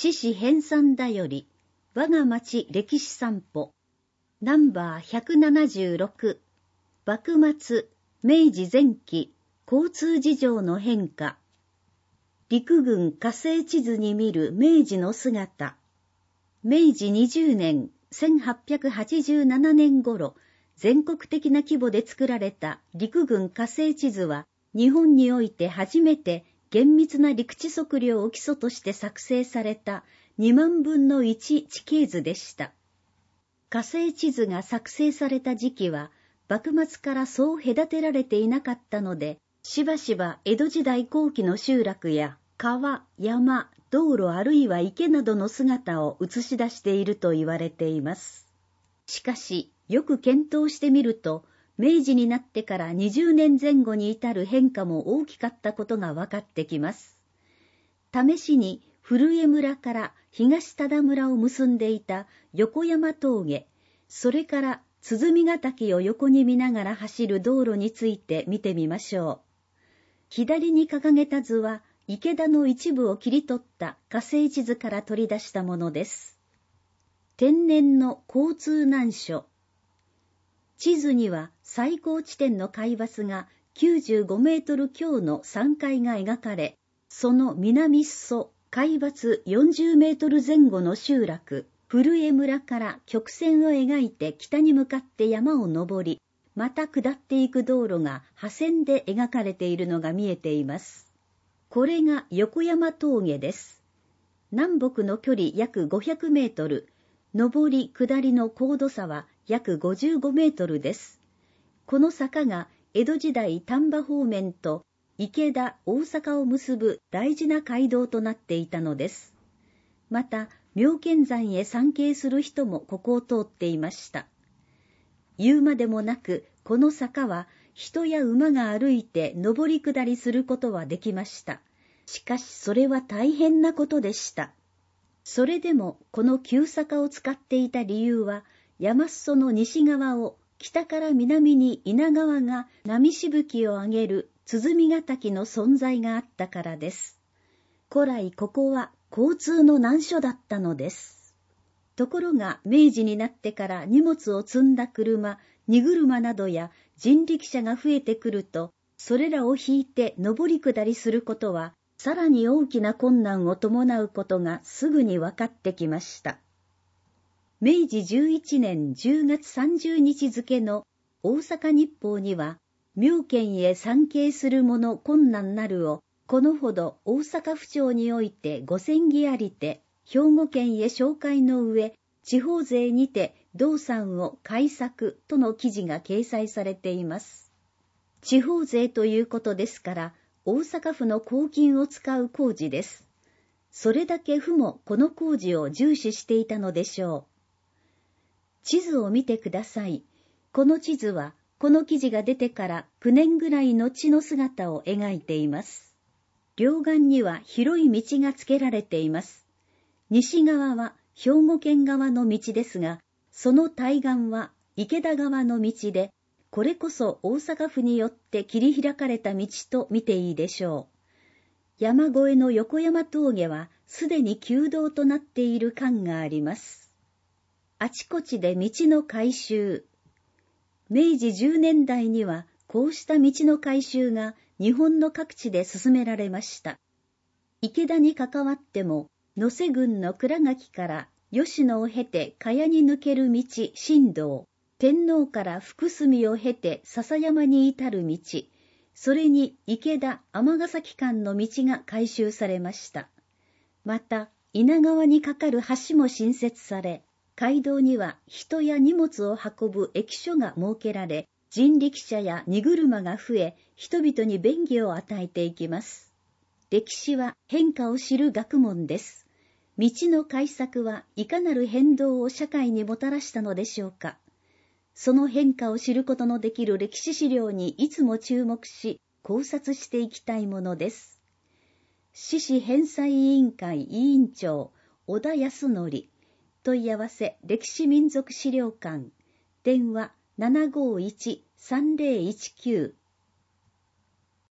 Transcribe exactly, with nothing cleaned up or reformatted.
獅子編纂だより、我が町歴史散歩、ナンバーひゃくななじゅうろく、幕末、明治前期、交通事情の変化。陸軍火星地図に見る明治の姿。明治にじゅうねん、せんはっぴゃくはちじゅうななねん頃、全国的な規模で作られた陸軍火星地図は、日本において初めて厳密な陸地測量を基礎として作成されたにまんぶんのいち地形図でした。火星地図が作成された時期は、幕末からそう隔てられていなかったので、しばしば江戸時代後期の集落や川、山、道路あるいは池などの姿を映し出していると言われています。しかし、よく検討してみると、明治になってからにじゅうねんぜん後に至る変化も大きかったことが分かってきます。試しに古江村から東忠村を結んでいた横山峠、それから鼓ヶ滝を横に見ながら走る道路について見てみましょう。左に掲げた図は池田の一部を切り取った火星地図から取り出したものです。天然の交通難所。地図には最高地点の海抜がきゅうじゅうごメートル強の山海が描かれ、その南裾、海抜よんじゅうメートルぜん後の集落、古江村から曲線を描いて北に向かって山を登り、また下っていく道路が破線で描かれているのが見えています。これが横山峠です。南北の距離約ごひゃくメートル、上り下りの高度差は約ごじゅうごメートルです。この坂が江戸時代丹波方面と池田、大阪を結ぶ大事な街道となっていたのです。また、妙見山へ参詣する人もここを通っていました。言うまでもなく、この坂は人や馬が歩いて上り下りすることはできました。しかしそれは大変なことでした。それでもこの急坂を使っていた理由は、山裾の西側を北から南に稲川が波しぶきを上げる鼓ヶ滝の存在があったからです。古来ここは交通の難所だったのです。ところが明治になってから荷物を積んだ車、荷車などや人力車が増えてくると、それらを引いて上り下りすることは、さらに大きな困難を伴うことがすぐに分かってきました。明治じゅういちねんじゅうがつさんじゅうにち付の大阪日報には、妙見へ参詣する者困難なるを、このほど大阪府庁においてご千議ありて、兵庫県へ紹介の上、地方税にて動産を改作との記事が掲載されています。地方税ということですから、大阪府の公金を使う工事です。それだけ府もこの工事を重視していたのでしょう。地図を見てください。この地図は、この記事が出てからきゅうねんぐらい後の姿を描いています。両岸には広い道がつけられています。西側は兵庫県側の道ですが、その対岸は池田側の道で、これこそ大阪府によって切り開かれた道と見ていいでしょう。山越えの横山峠はすでに旧道となっている感があります。あちこちで道の改修。明治じゅうねんだいにはこうした道の改修が日本の各地で進められました。池田に関わっても、野瀬郡の倉垣から吉野を経て茅に抜ける道、新道、天皇から福住を経て笹山に至る道、それに池田、尼崎間の道が改修されました。また、稲川に架かる橋も新設され、街道には人や荷物を運ぶ駅所が設けられ、人力車や荷車が増え、人々に便宜を与えていきます。歴史は変化を知る学問です。道の改作はいかなる変動を社会にもたらしたのでしょうか。その変化を知ることのできる歴史資料にいつも注目し、考察していきたいものです。獅子編纂委員会委員長、小田康則、問い合わせ歴史民族資料館、電話 ななごーいち さんぜろいちきゅう